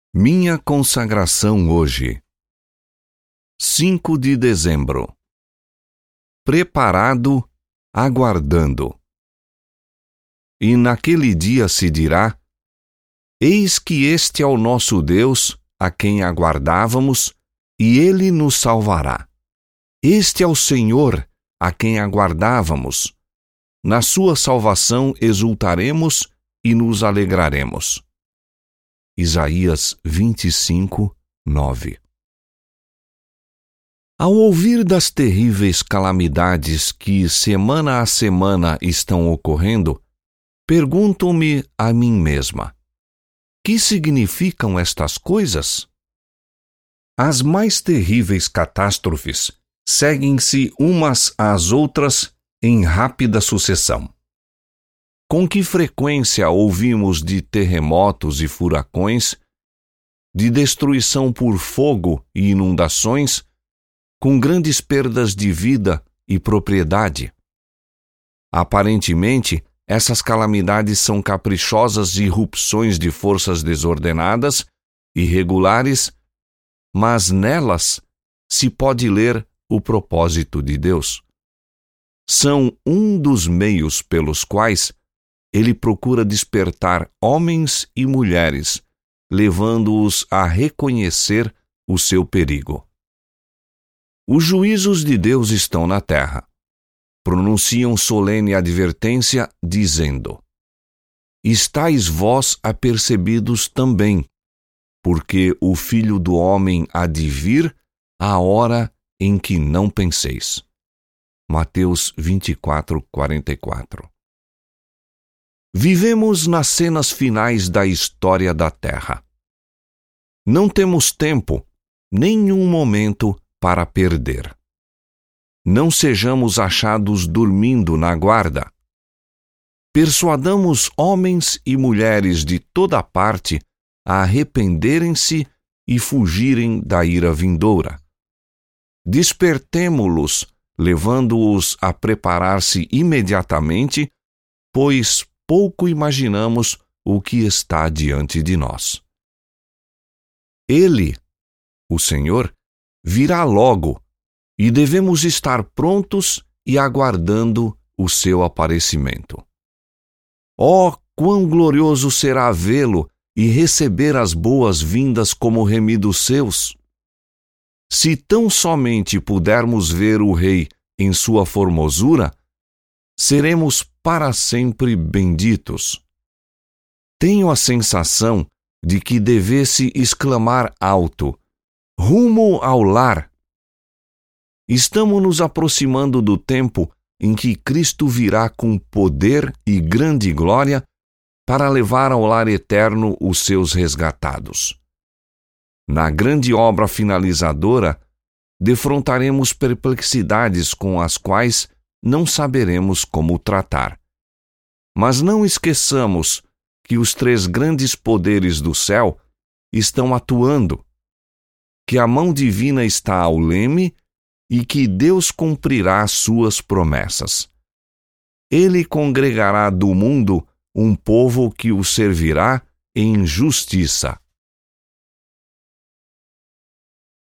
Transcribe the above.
Minha consagração hoje. 5 de dezembro. Preparado, aguardando. E naquele dia se dirá: Eis que este é o nosso Deus, a quem aguardávamos, e ele nos salvará. Este é o Senhor, a quem aguardávamos. Na sua salvação exultaremos e nos alegraremos. Isaías 25, 9. Ao ouvir das terríveis calamidades que semana a semana estão ocorrendo, pergunto-me a mim mesma: que significam estas coisas? As mais terríveis catástrofes seguem-se umas às outras em rápida sucessão. Com que frequência ouvimos de terremotos e furacões, de destruição por fogo e inundações, com grandes perdas de vida e propriedade? Aparentemente, essas calamidades são caprichosas irrupções de forças desordenadas, irregulares, mas nelas se pode ler o propósito de Deus. São um dos meios pelos quais Ele procura despertar homens e mulheres, levando-os a reconhecer o seu perigo. Os juízos de Deus estão na terra. Pronunciam solene advertência, dizendo: Estais vós apercebidos também, porque o Filho do Homem há de vir à hora em que não penseis. Mateus 24, 44. Vivemos nas cenas finais da história da Terra. Não temos tempo, nenhum momento para perder. Não sejamos achados dormindo na guarda. Persuadamos homens e mulheres de toda parte a arrependerem-se e fugirem da ira vindoura. Despertemo-los, levando-os a preparar-se imediatamente, pois pouco imaginamos o que está diante de nós. Ele, o Senhor, virá logo, e devemos estar prontos e aguardando o seu aparecimento. Oh, quão glorioso será vê-lo e receber as boas-vindas como remidos seus! Se tão somente pudermos ver o Rei em sua formosura, seremos para sempre benditos. Tenho a sensação de que devesse exclamar alto: rumo ao lar! Estamos nos aproximando do tempo em que Cristo virá com poder e grande glória para levar ao lar eterno os seus resgatados. Na grande obra finalizadora, defrontaremos perplexidades com as quais não saberemos como tratar. Mas não esqueçamos que os 3 grandes poderes do céu estão atuando, que a mão divina está ao leme e que Deus cumprirá suas promessas. Ele congregará do mundo um povo que o servirá em justiça.